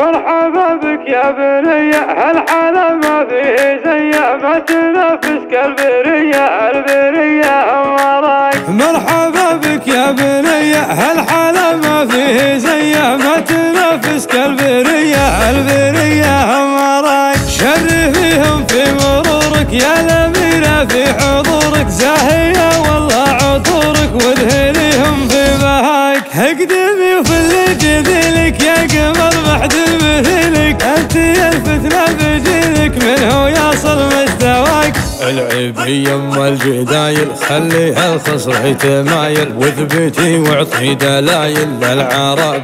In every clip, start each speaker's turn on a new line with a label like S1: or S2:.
S1: مرحبا بك يا بنية، هالحالة ما فيه زيه، ما تنافس كالبرية، البرية وراك.
S2: مرحبا بك يا بنية، هالحالة ما فيه زيه، ما تنافس كالبرية، البرية وراك. شرفيهم في مرورك يا الأميرة، في حضورك زاهية والله عطورك، وادهنيهم في بهاك. اقدمي وفل جديلك يا قمر محد مثلك، انت يا الفتنة بجيلك منه يصل مستواك. العيبي يم الجدايل خليها الخصر يتمايل، واثبتي واعطي دلايل للعرب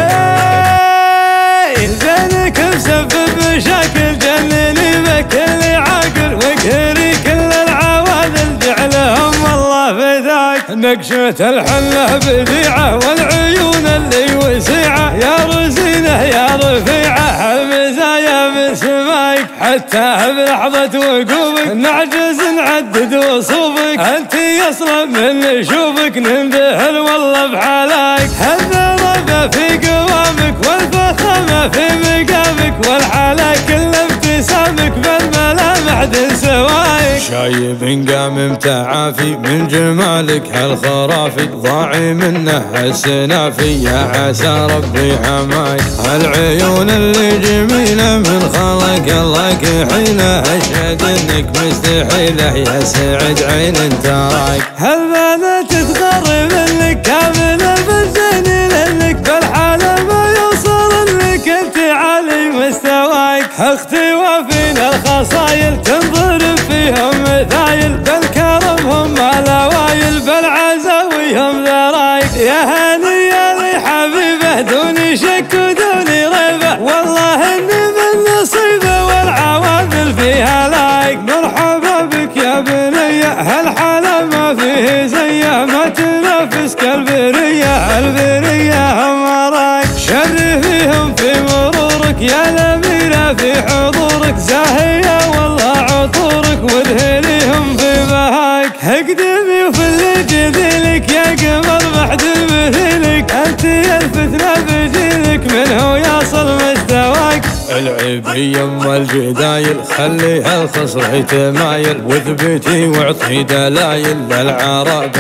S2: زينك مسبب مشاكل، جنني بكل عاقل، واقهري كل العوادل جعلهم والله فداك. نقشة الحلة بديعة والعيون اللي وسيعة، يا رزينة يا رفيعة المزايا من سمايك. حتى بلحظة وقوفك نعجز نعدد وصوفك، انت اصلا من نشوفك ننذهل والله بحالاك. الذرة في قوامك والفخامة في مقامك، والحالة كل ابتسامك بالملامح دن سوايك. شايب قام متعافي من جمالك هالخرافي، ضاعي منه السنافي يا عسى ربي حماك. العيون اللي جميلة من خلق الله كحيلة، اشهد انك مستحيلة يا سعد عين تراك. هالبنات تغرب منك كاملة بالزين لك، بالحالة ما يوصل لك انت عالي مستواك. اختي وفينا الخصايل تنضرب فيهم مثايل، بالكرم هم الاوايل، بالعزاوي هم ذرايك. يا هنية لي حبيبه دوني شك ودوني ريبه، والله اني من نصيبه والعوامل فيها لايك. مرحبا بك يا بنية، هالحالة ما فيه زيه، ما تنافس كالبرية، البرية هم وراك. شرفيهم في مرورك يا الأميرة، في حضورك زاهية والله عطورك، وادهنيهم في بهاك. اقدمي وفل جديلك يا قمر محد مثلك، انت يا الفتنة بجيلك منه يصل مستواك. العيبي يم الجدايل خليها الخصر يتمايل، واثبتي واعطي دلايل للعرب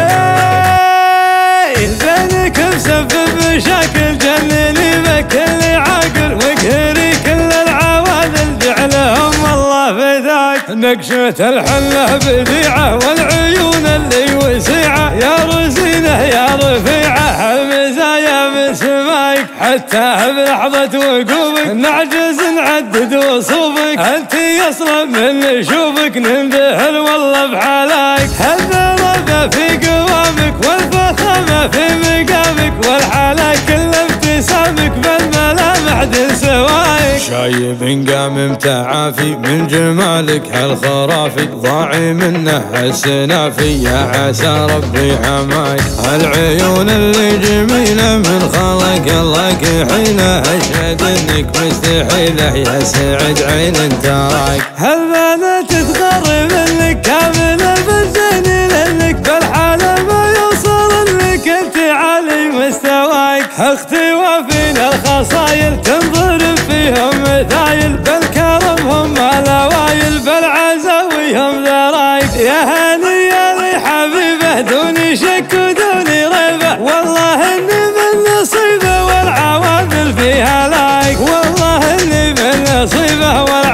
S2: زينك مسبب مشاكل، جنني بكل عاقل، واقهري كل العوادل جعلهم والله فداك. نقشة الحلة بديعة والعيون اللي وسيعة، يا رزينة يا رفيعة المزايا من سمايك. حتى بلحظة وقوفك نعجز نعدد وصوفك، انت اصلا من نشوفك ننذهل والله بحالاك. الذرة في قوامك والفخامة في مقامك، والحالة كل ابتسامك بالملامح دن سوايك. شايب قام متعافي من جمالك هالخرافي، ضاعي منه السنافي يا عسى ربي حماك. العيون اللي جميلة من خلق الله كحيلة، اشهد انك مستحيلة يا سعد عين تراك. هالبنات تغرب منك كاملة بالزين لك، بالحالة ما يوصل لك انت عالي مستواك. اختي وفينا الخصايل تنضرب فيهم مثايل، بالكرم هم الاوايل، بالعزاوي هم ذرايك. يا هنية لي حبيبه دوني شك ودوني ريبه، والله اني من نصيبه والعوامل فيها لايك، والله اني من نصيبه والعوامل